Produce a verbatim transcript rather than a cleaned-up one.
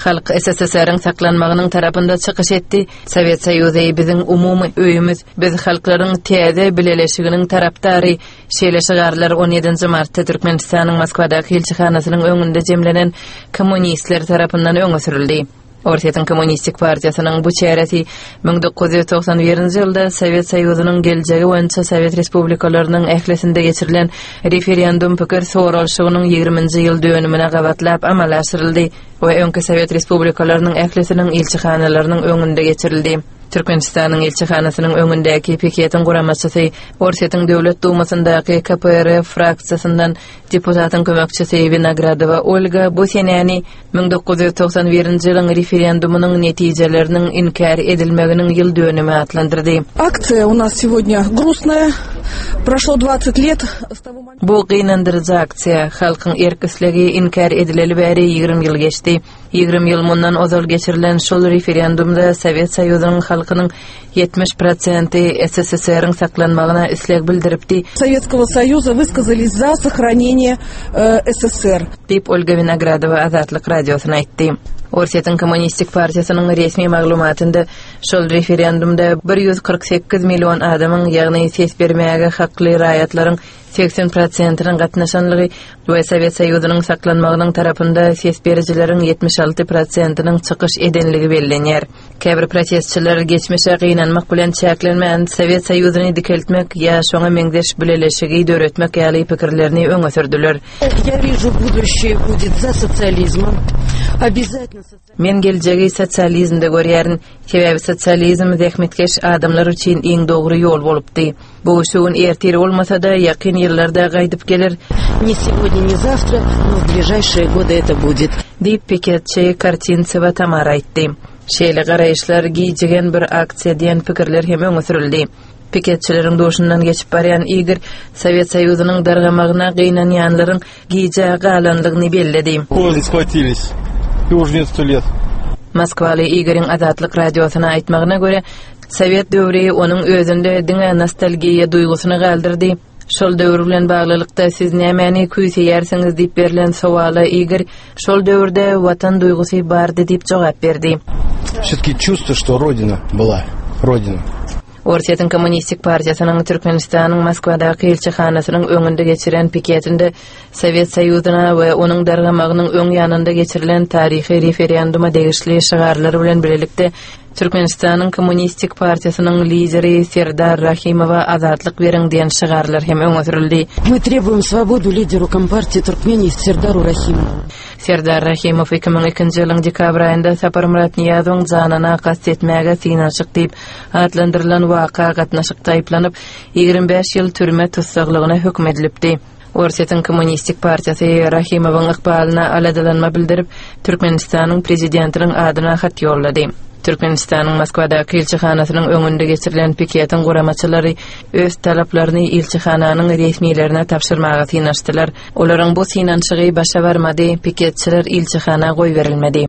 Halk S S S R'ın saklanmağının tarapında çıkış etdi. Sovet Soýuzy biziň umumy öýümüz, biz halklaryň täze bileleşiginiň tarapdary. Şeýle şygarlar on ýedinji martda Türkmenistanyň Moskwadaky elçihanasynyň öňünde jemlenen kommunistler tarapyndan öňe sürildi. Ortaýan Kommunistik Partiýasynyň bu çäresi bin dokuz ýüz toksan birinji ýylda Sovet Soýuzynyň geljegi boýunça Sovet respublikalarynyň ählisinde geçirilen referendum pikir soraşygynyň ýigriminji ýyl dönümine gabatlap amal aşyryldy we öňki Sovet respublikalarynyň ählisiniň elçihanalarynyň öňünde geçirildi. Türkmenistanyň elçihanasynyň öňündäki piketiň guramaçysy Ortaýan Döwlet Dumasyndaky K P R fraksiyasyndan deputatyň kömekçisi Vinogradowa Olga Busenani bin dokuz ýüz toksan birinji ýylyň referendumynyň netijeleriniň inkar edilmeginiň ýyl dönümi atlandyrdy. Акция у нас сегодня грустная. Прошло двадцать лет с того момента. Bu gynandyrjy aksiýa halkyň erkisligi inkar edileli bäri ýigrim ýyl geçdi. ýigrim ýyl mundan ozal geçirilen şol referendumda Sovet Soýuzynyň halkynyň yetmiş prosenty S S S R'ın saklanmagyna isleg bildiripdi. Советского Союза высказались за сохранение э, С С С R. Dip Olga Vinogradova Azatlyk radiosyna aýtdy. Ortaýan Kommunistik Partiýasynyň resmi maglumatynda şol referendumda bir ýüz kırk sekiz million adamyň, ýagny ses bermäge hakly raýatlaryň seksen prosentiniň gatnaşanlygy we Sovet Soýuzynyň saklanmagynyň tarapynda ses berijileriň yetmiş alty prosentiniň çykyş edenligi bellenýär. Käbir protestçiler geçmişe gynanmak bilen çäklenmän Sovet Soýuzyny dikeltmek ýa şoňa meňdeş bileleşigi döretmek ýaly pikirlerini öňe sürdüler. Я вижу будущее будет за социализмом. Обязательно Men geljegi sosializmde görýärin. Sebäbi sosializm zähmetkeş adamlar üçin iň dogry ýol bolupdy. Bu şuň ertir bolmasa-da ýakyn ýyllarda gaýdyp gelir. Не сегодня, не завтра, но в ближайшие годы это будет. Diýip piketçi Kartintseva Tamara aýtdy. Şeýle garaýşlar giýjigen bir aksiýa diýen pikirler hem öňe sürildi. Piketçileriň doşundan geçip barýan Igor Sovet Soýuzynyň dargamagyna gynanýanlaryň giýje galanlygyny belledi. Ой, схватились. И уже нет сто лет. Moskwaly Igor'yň Azatlyk radiosyna aýtmagyna görä, Sovet döwri onuň özünde diňe nostalgiýa duýgusyny galdyrdy. Şol döwür bilen baglylykda siz nämäni küýseýärsiňiz diýip berilen sowala Igor şol döwürde watan duýgusy bardy diýip jogap berdi. Всё-таки чувство, что родина была, родина. Ortaýan Kommunistik Partiýasynyň Türkmenistanyň Moskwadaky elçihanasynyň öňünde geçiren piketinde Sovet Soýuzyna we onuň dargamagynyň öň ýanynda geçirilen taryhy referenduma degişli şygarlar bilen birlikde Türkmenistanyň Kommunistik Partiýasynyň lideri Serdar Rahimowa azatlyk beriň diýen şygarlar hem öňe sürildi. Мы требуем свободу лидеру Компартии Туркмении Сердару Рахимову. Serdar Rahimov iki ming ikinji ýylyň dekabr aýynda Saparmurat Niýazowyň janyna gast etmäge synaşyk diýip adlandyrylan waka gatnaşykda aýplanyp ýigrim beş ýyl türme tutsaklygyna hökm edilipdi. Ortaýan Kommunistik Partiýasy Rahimowyň ykbalyna aladalanma bildirip Türkmenistanyň prezidentiniň adyna hat ýollady. Türkmenistanyň Moskwadaky elçihanasynyň öňünde geçirilen piketiň guramaçylary öz talaplaryny elçihananyň resmiýetlerine tapşyrmagy synaşdylar. Olaryň bu synanşygy başa barmady, piketçiler elçihana goýberilmedi.